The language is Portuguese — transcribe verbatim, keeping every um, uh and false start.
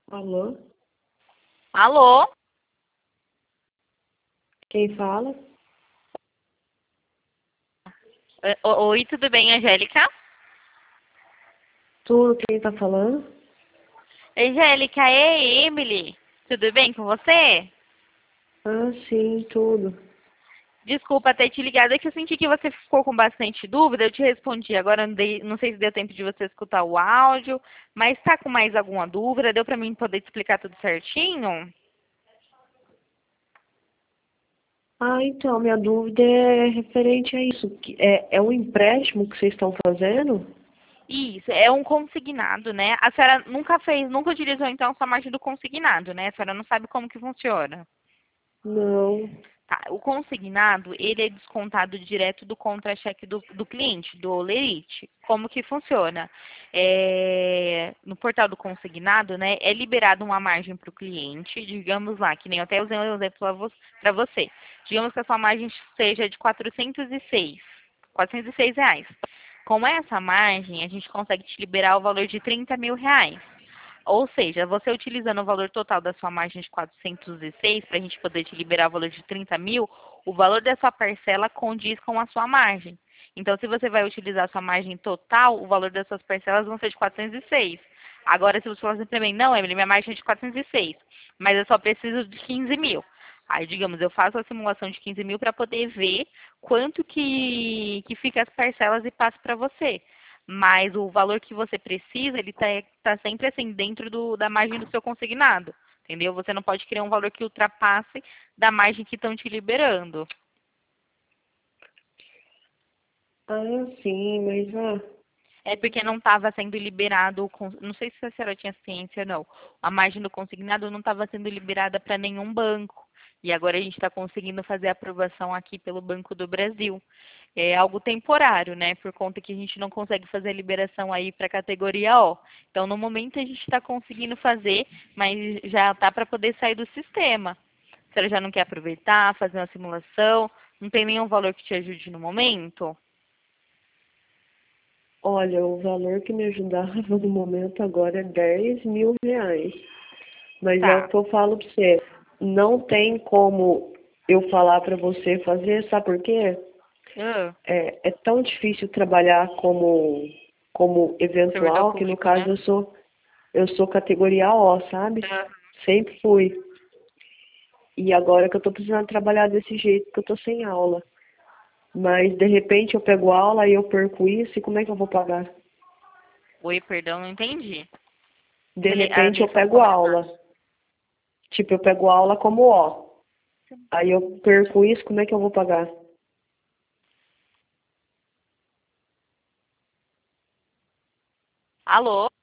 Alô? Alô? Quem fala? O- Oi, tudo bem, Angélica? Tudo, quem tá falando? Angélica, é Emily. Tudo bem com você? Ah, sim, tudo. Desculpa ter te ligado, é que eu senti que você ficou com bastante dúvida. Eu te respondi. Agora não, dei- não sei se deu tempo de você escutar o áudio, mas tá com mais alguma dúvida? Deu pra mim poder te explicar tudo certinho? Ah, então, minha dúvida é referente a isso. que É, é um empréstimo que vocês estão fazendo? Isso, é um consignado, né? A senhora nunca fez, nunca utilizou então sua margem do consignado, né? A senhora não sabe como que funciona. Não. Tá, o consignado, ele é descontado direto do contra-cheque do, do cliente, do Lerite. Como que funciona? É, no portal do consignado, né, é liberado uma margem para o cliente, digamos lá, que nem eu até usei um exemplo para você. Digamos que a sua margem seja de quatrocentos e seis, quatrocentos e seis reais. Com essa margem, a gente consegue te liberar o valor de trinta mil reais. Ou seja, você utilizando o valor total da sua margem de quatrocentos e seis para a gente poder te liberar o valor de trinta mil, o valor dessa parcela condiz com a sua margem. Então, se você vai utilizar a sua margem total, o valor dessas parcelas vão ser de quatrocentos e seis. Agora, se você falar assim para mim, não, Emily, minha margem é de quatrocentos e seis, mas eu só preciso de quinze mil. Aí, digamos, eu faço a simulação de quinze mil para poder ver quanto que, que fica as parcelas e passo para você. Mas o valor que você precisa, ele está tá sempre assim, dentro do, da margem do seu consignado. Entendeu? Você não pode criar um valor que ultrapasse da margem que estão te liberando. Ah, sim, mas ah, É porque não estava sendo liberado, o con- não sei se a senhora tinha ciência ou não, a margem do consignado não estava sendo liberada para nenhum banco. E agora a gente está conseguindo fazer a aprovação aqui pelo Banco do Brasil. É algo temporário, né? Por conta que a gente não consegue fazer a liberação aí para a categoria O. Então, no momento a gente está conseguindo fazer, mas já tá para poder sair do sistema. A senhora já não quer aproveitar, fazer uma simulação? Não tem nenhum valor que te ajude no momento? olha, o valor que me ajudava no momento agora é dez mil reais. Mas é o Tá. que eu falo pra você. Não tem como eu falar pra você fazer, sabe por quê? Ah, É, é tão difícil trabalhar como, como servidor eventual que no público, caso né? eu sou, eu sou categoria O, sabe? Ah, Sempre fui. E agora que eu tô precisando trabalhar desse jeito, que eu tô sem aula. Mas de repente eu pego aula e eu perco isso, e como é que eu vou pagar? oi, perdão, não entendi. De Se ele- A repente eu lição pego começar. aula. Tipo, eu pego aula como O. Aí eu perco isso, como é que eu vou pagar? Alô?